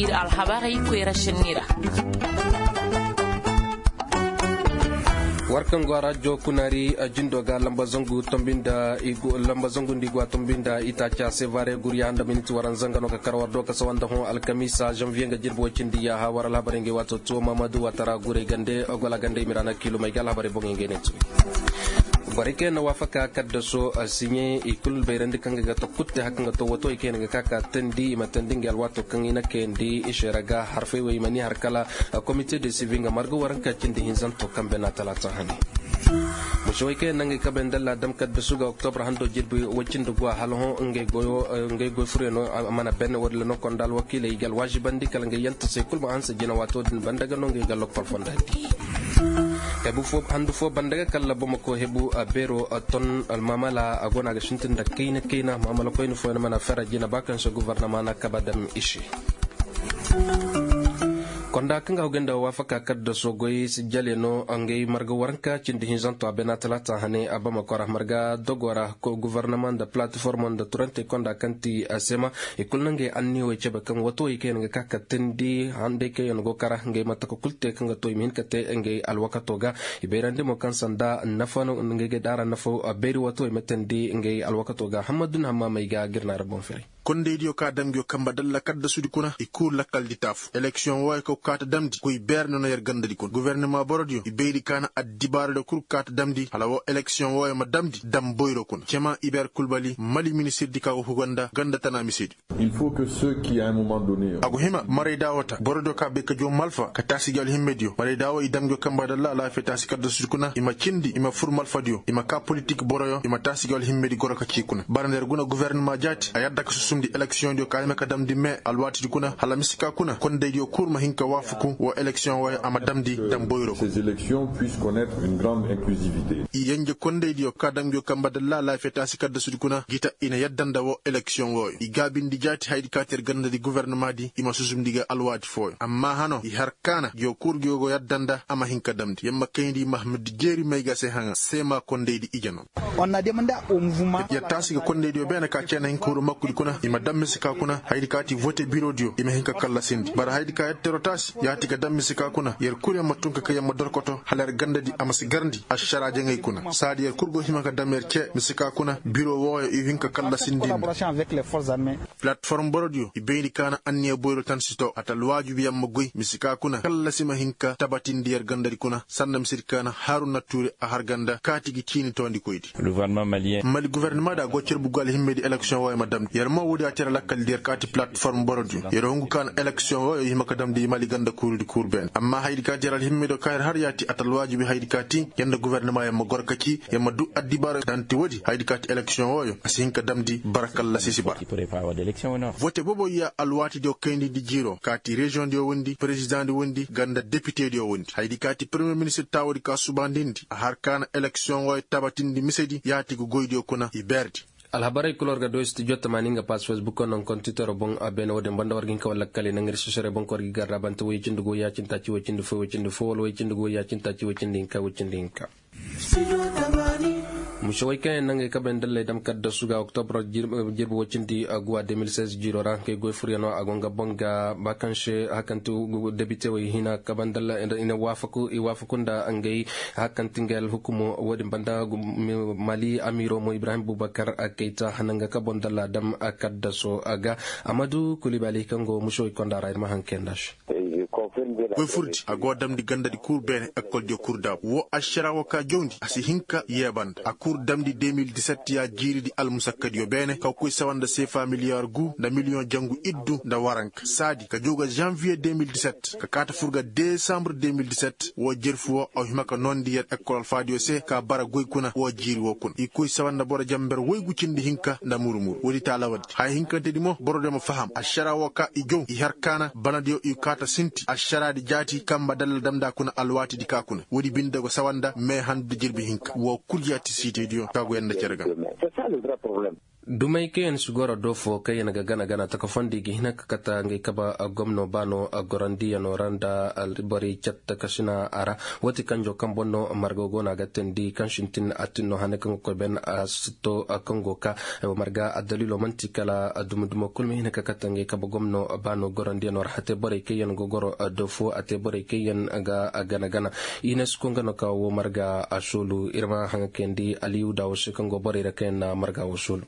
ir alhabari ko rashinira warkan gwara jo kunari jindo ga lamba zangu tombinda igu lamba zangu ndigwa tombinda itacha sevare guriya anda miniti waran zangano ka karwar do ka sawanda ho alkamisa janvier ga jirbo cindi ya ha waral habaringe wato to mamadu watara gure gande ogola gande mirana kilo may gal habare bonge netu barike na wafaka kadda so sinye ikul bayrande kanga ga to kutte hakanga to woto ikene ga kaka tendi matandinge alwato kangina kendi isheraga harfe way mani harkala comité de suivi margo waranka cindi hinzan to kambe na talata hani mushoyke nange kabendalla dam kadda suga octobre hando jirbi wacinde gwa halho nge go fureno amana ben wodla no kondal wakile igal wajibandi kala nge yanta se kulma ansa jina wato din bandaga no nge galok falfondati hebu fo handu fo bandaga kala bomako hebu bero ton almamala agona ga shintinda kayna mamala ko ino fo mana fera jina bakan so gouvernement na kabadam ishi konda kanga ugenda wafaka kadda sogoy sijale no angay marga waranka cindi hinzanto abena talata hane abama kora marga dogora ko gouvernement da plateforme da turante konda kanti asema ikulnange anni we chebe kan wato yake nga kaka tendi hande ke yon go kara ngay matako kulte kanga toy min kate ngay alwakatoga iberande mo kansanda nafano ngay dara nafo beri wato metendi ngay alwakatoga hamadun hamma may ga girna rabon fere konde dio ka damgyo kamba dalla kadda sudi kuna ikur lakkal ditaf election way ko kata damdi koy berne no yer gandadi kon gouvernement borodio ibeydi kana addibar de kur kata damdi halawo election way ma damdi dam boyro kon cema iber kulbali mali ministre dika ko ganda ganda tana misidi il faut que ceux qui à un moment donné ago hima mare dawata borodo ka be ka jo malfa ka tasigal himmedio mare dawo idamgyo kamba dalla la fetasi kadda sudi kuna ima cindi ima fur malfa dio ima ka politique boroyo ima tasigal himmedi goro ka cikuna barander guna gouvernement jati ayadda ka sumdi election dio kayma kadam di me alwati kuna hala misika kuna konde dio kurma hinka wafuku wa election wa amadam di dam boyro ces élections puissent connaître une grande inclusivité yenge konde dio kadam dio kamba dalla la feta sikadda sudi kuna gita ina yaddanda wo election wo igabindi jati haydi kater ganda di gouvernement di ima susum diga alwati foy amma hano i harkana dio kurgio go yaddanda ama hinka damdi yamma kayndi mahmud jeri mayga se hanga sema konde di ijano on a demandé au mouvement ya tasiga konde dio bena ka cena hinkuru makudi kuna ima dammisika kuna haydi kati vote bureau dio ima hinka kala sindi bara haydi ka terotasi yati ka dammisika kuna yer kurya matunka ka yamma dorkoto halar gandadi amasi garndi asharaje ngay kuna sadi yer kurgo hima ka damer ke misika kuna bureau woyo i hinka kala sindi collaboration avec les forces armées plateforme borodio ibeydi kana anniya boyro tan sito atal wajibi yamma goy misika kuna kala sima hinka tabatindi yer gandadi kuna sanna misirkana haruna touré a harganda katigi kini tondi koydi le gouvernement malien mali gouvernement da gocer bugal himmedi election woyo madam yer mo wodi atera lakkal der kati plateforme borodio yer hongu kan election woyo hima kadam di mali ganda kurudi kurben amma haydi ka jeral himmedo kayr har yati atal wajibi haydi kati yanda gouvernement yamma gorkaki yamma du addibara danti wodi haydi kati election woyo asinka damdi barakalla sisi bar vote bobo ya alwati dio kendi di jiro kati region dio wondi president dio wondi ganda député dio wondi haydi kati premier ministre tawdi ka subandindi har kan election woyo tabatindi misedi yati go goydio kuna iberdi alhabarai kulorga do studio tamaninga pas facebook on kon twitter bon abena wode banda wargin ka wala kale nangir sosere bon ko gi garra banta way cindu go ya cinta ci way cindu fo way cindu go ya cinta ci way cindinka mushoy kay nange ka bendal dam kadda suga octobre jirbo wacindi agwa 2016 jiro ranke go furiano agonga bonga bakanche hakantu député way hina ka bandal ina wafakunda angay hakantingel hukumo wodi banda mali amiro mo ibrahim boubacar keita hananga ka bondal dam kadda so aga amadou kulibali kango mushoy kondara ma hankendash koy furdi ago damdi gandadi cour bene école de cour dab wo ashara waka jondi asi hinka yeband a cour damdi 2017 ya jiridi al musakkad yo bene ka koy sawanda CFA milliard gu da million jangu iddu da warank sadi ka joga janvier 2017 ka kata furga décembre 2017 wo jerfu o himaka nondi yet école fadio se ka bara goy kuna wo jiri wo kun i koy sawanda bora jamber woygu cindi hinka da murumur wodi tala wadi hay hinka tedi mo boro dema faham ashara waka i jon i harkana banadio i kata sinti ashara di jati kamba dalal damda kuna alwati di kakuna wodi binda go sawanda me hande jirbi hinka wo kuljati site dio kago yanda cerga dumai kayan sugora dofo kayan gana ta kafandi gihna kata ngai kaba gomno bano gorandi no randa albari chatta kasina ara wati kanjo kambono margogo na gatendi kanshintin atinno hanakan ko ben asito kango ka marga adalilo mantikala dumdumo kulmi hina kata ngai kaba gomno bano gorandi no hate bare kayan gogoro dofo ate bare kayan ga gana ines kongano ka wo marga asulu irma hankendi aliu dawo kango bare rakena marga wasulu.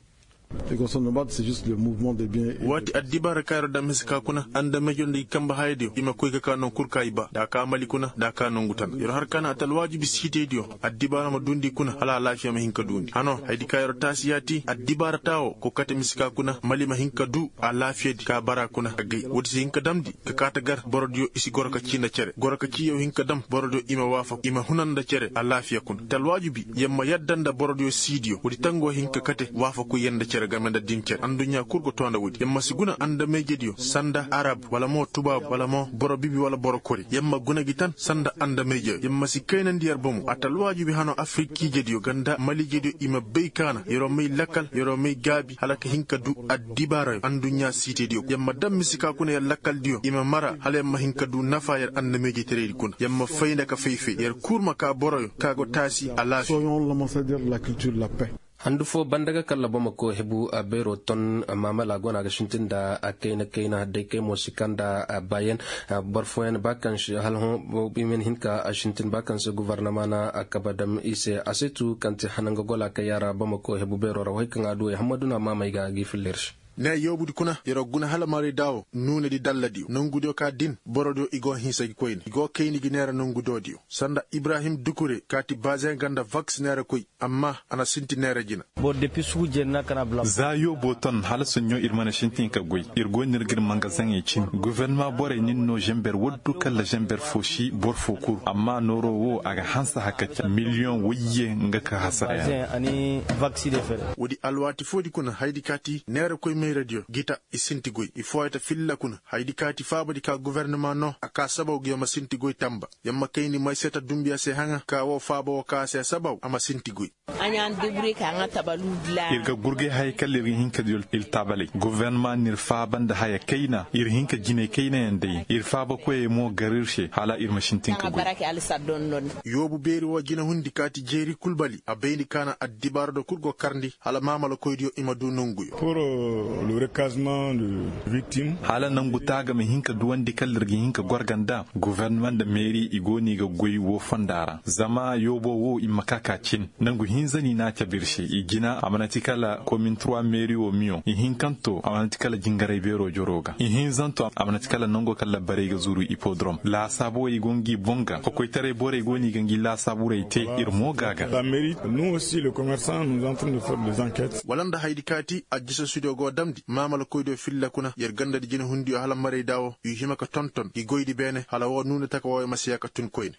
C'est juste le mouvement des biens. Wati adibara kayro da misika kuna anda mejondi kamba haydio ima koyka kanon kurkai ba da ka mali kuna da ka non gutan yoro har kana atal wajibi site dio adibara ma dundi kuna ala lafiya ma hinka dundi hano haydi kayro tasiyati adibara tawo ko kate misika kuna mali ma hinka du a lafiya di ka bara kuna gai woti hinka damdi ka kata gar borodio isi gorka cinda cere gorka ciyo hinka dam borodio ima wafa ima hunanda cere a lafiya kuna tal wajibi yamma yaddanda borodio sidio woti tango hinka kate wafa ku yenda cere game da dinker andunya kurgo tonda wudi yamma siguna anda mejedio sanda arab wala mo tuba wala mo boro bibi wala boro kori yamma guna gitan sanda anda meje yamma sikayna ndiyar bomu atal wajibi hano afriki jedio ganda mali jedio ima beykana yoro may lakal yoro may gabi halaka hinka du adibara andunya site dio yamma dam misika kuna ya lakal dio ima mara hala yamma hinka du nafa yar anda meje teredi kun yamma fayna ka feyfe yar kurma ka boro kago tasi ala soyons l'ambassadeur de la culture de la paix. handufo bandaga kala bamako hebu bero ton mamala gona ga shintinda kaina de ke mosikanda bayen barfoen bakan shi halhon bimen hinka shintin bakan se gouvernement akabadam ise asetu kanti hananga gola kayara bamako hebu bero rawai kan adu hamaduna mamai ga gifilirsh ne yobudi kuna yero guna hala mari dawo nune di dalladi nongudo ka din borodo igo hinsa koyni igo kayni ginera nongudo dio sanda Ibrahim Dukure kati bazen ganda vaccinera koy amma ana sinti nera jina bo depuis suje na kana bla zayo boton hala sunyo irmana shintin ka goy irgo nirgir mangazan yecin gouvernement bore ninno jember woddu kala jember foshi borfokur amma noro wo aga hansa hakata million wiye ngaka hasaya ani vaccine fere wodi alwati fodi kuna haydi kati nera koy radio gita isintigoy ifo ita filla kuna haydi kati fabadi ka gouvernement no aka sabaw gi ma sintigoy tamba yamma kayni may seta dumbiya se hanga ka wo fabo ka se sabaw ama sintigoy anyan debre ka ngata baludla irga gurge hay kalli hinka dul il tabali gouvernement nir faban da haya kayna ir hinka jine kayna yande ir faba ko e mo garirche hala ir mashintin ka barake al sadon yobu beri wo jina hundi kati jeri kulbali abayni kana addibardo kurgo karndi hala mamalo koydio imadu nonguyo pour le recasement de victimes hala nan gutaga mi hinka duwandi kallirgi hinka gorganda gouvernement da mairie igoni ga goyi wo fandara zama yobo wo imakaka cin nan gu hinzani na tabirshi igina amanatikala commune 3 mairie wo miyo hinkanto amanatikala jingare bero joroga hinzanto amanatikala nango kala barega zuru hippodrome la sabo igongi bonga ko tare bore igoni gangi la sabure ite irmo gaga la mairie nous aussi le commerçant nous en train de faire des enquêtes walanda haydikati ajisa studio go damdi mamala koydo filla kuna yer ganda di jina hundi hala mare dawo yu himaka tonton gi goydi bene hala wo nuna taka wo masiyaka tun koyne.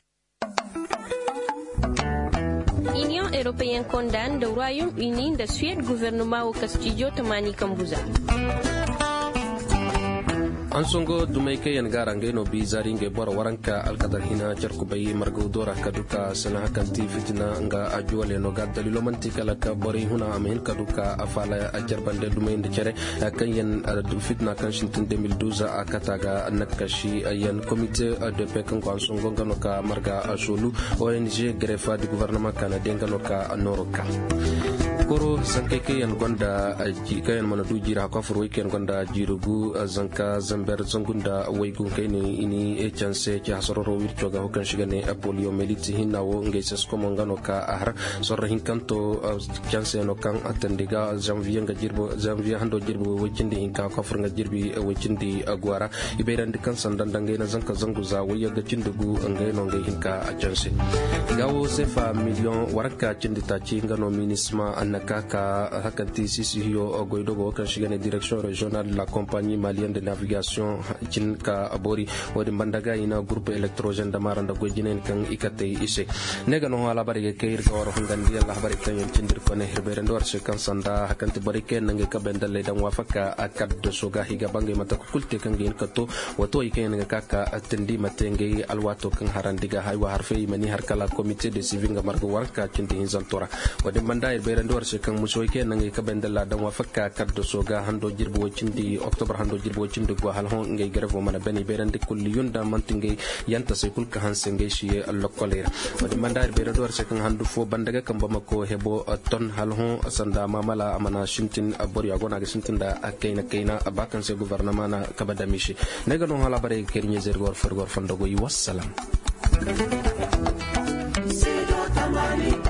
Union européenne condamne le Royaume-Uni de Suède gouvernement au Castillo Tamani Kambuza. ansongo dumai kayan garange no bizari nge bora waranka alkadar hina jarkubai margudora kaduka sana kanti fitina nga ajuale no gadalilo mantikala ka bori huna amen kaduka afala ajarbande dumai ndicere kanyen fitna kan shintin 2012 akataga nakashi ayan comité de paix kan ansongo ngano ka marga asulu ONG grefa du gouvernement canadien ngano ka noroka koro sankeke yan gonda kayan manadu jira ka furo ken gonda jirugu zanka zamber zangunda waygun kayni ini chance ci hasoro wircoga hokan shigane apolio meliti hinawo ngeyses ko mongano ka ahra sorra hinkanto chance no kan atendiga janvier nga jirbo janvier hando jirbo wicindi hinka ka furo nga jirbi wicindi agwara ibeerandi kan sandanda ngena zanka zanguza wayaga cindugu ngeno ngay hinka chance gawo sefa million waraka cindita ci ngano minisma kaka hakanti sisi hiyo goidogo kan shigane direction régionale de la compagnie malienne de navigation cinka abori wadi bandaga ina groupe électrogène da maranda gojinen kan ikate ise nega no hala bari ke ir gawar hungandi Allah bari kan cindir ko ne herbere ndor se kan sanda hakanti bari ke nange ka bendale dan wafaka akad de soga higa bangi mata kulte kan gin kato wato iken kaka atendi matenge alwato kan harandiga haywa harfe mani har kala comité de civil ga margo warka cindi hinzantora wadi banda herbere ndor se kan muso ke nan ka bendela dan wa fakka kaddo soga hando jirbo wacindi october hando jirbo wacindi go hal hon ngay grefo mana beni berande kulli yunda mantinge yanta se kulka hanse ngay shi lokkolera wadi mandar be redor se kan hando fo bandaga kan bamako hebo ton hal hon sanda mamala amana shintin abori agona ga shintin da kaina abakan se gouvernement na kabadamishi nega non hala bare kernye zergor fergor fandogo yi wassalam.